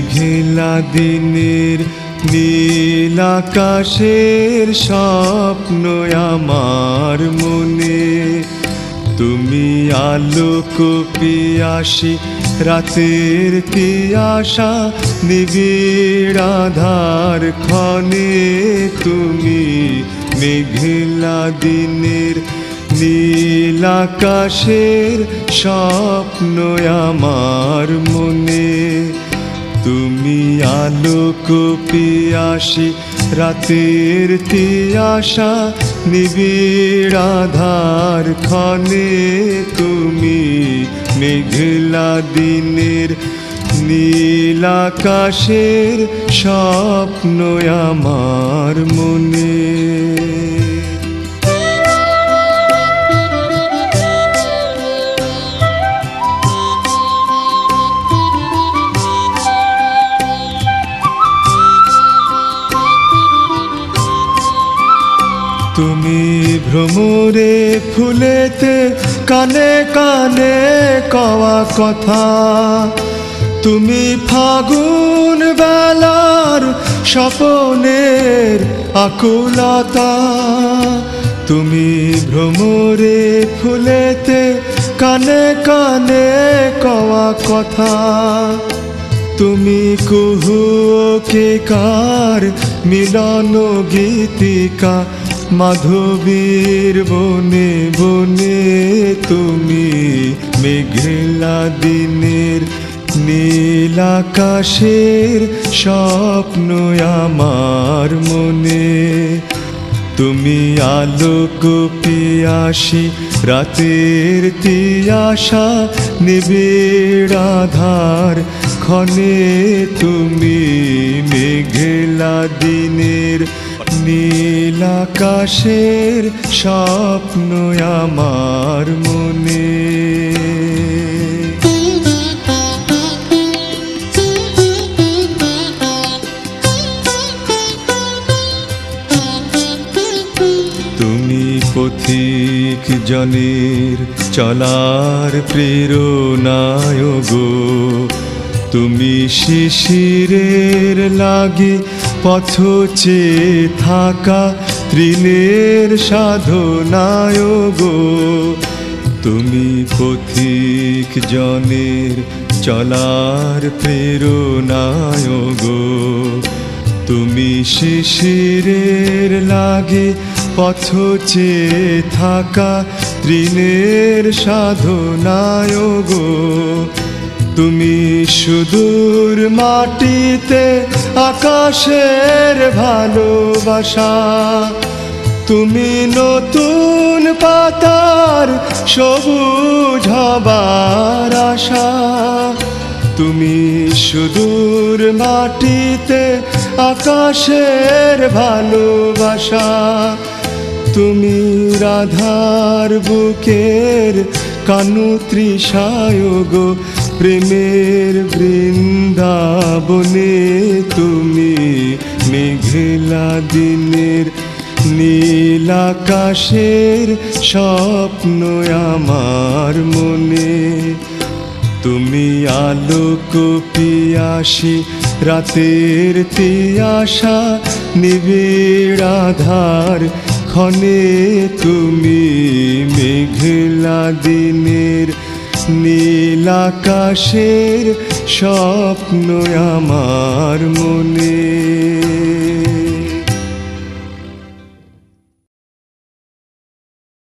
মেঘলা দিনের নীল আকাশের স্বপ্ন আমার মনে। তুমি আলোক পিয়াসী রাতের তিয়াসা নিবিড় আধার ক্ষণে। তুমি মেঘলা দিনের নীল আকাশের স্বপ্ন আমার মনে। তুমি আলোক পিয়াসী রাতের তিয়াসা নিবিড় আধার ক্ষণে। তুমি মেঘলা দিনের নীল আকাশের স্বপ্ন আমার মনে। তুমি ভ্রমরে ফুলেতে কানে কানে কওয়া কথা। তুমি ফাগুন বেলার স্বপনের আকুলতা। তুমি ভ্রমরে ফুলেতে কানে কানে কওয়া কথা। তুমি কুহু কেকার মিলন গীতিকা মাধবীর বনে বনে। তুমি মেঘলা দিনের নীল আকাশের স্বপ্ন আমার মনে। তুমি আলোক পিয়াসী রাতের তিয়াসা নিবিড় আধার ক্ষণে। তুমি মেঘলা দিনের নীল আকাশের স্বপ্ন আমার মনে। তুমি পথিক জনের চলার প্রেরণায় গো। তুমি শিশিরের লাগি পথ চেয়ে থাকা তৃণের সাধনায় গো। তুমি পথিক জনের চলার প্রেরণায় গো। তুমি শিশিরের লাগে পথ চেয়ে থাকা তৃণের সাধনায় গো। তুমি সুদূর মাটিতে আকাশের ভালোবাসা। তুমি নতুন পাতার সবুজ হবার আশা। তুমি সুদূর মাটিতে আকাশের ভালোবাসা। তুমি রাধার বুকের কানু তৃষায় গো। প্রেমের বৃন্দাবনে তুমি মেঘলা দিনের নীল আকাশের স্বপ্ন আমার মনে। তুমি আলোক পিয়াসী রাতের তিয়াসা নিবিড় আধার ক্ষণে। তুমি মেঘলা দিনের নীল আকাশের স্বপ্ন আমার মনে।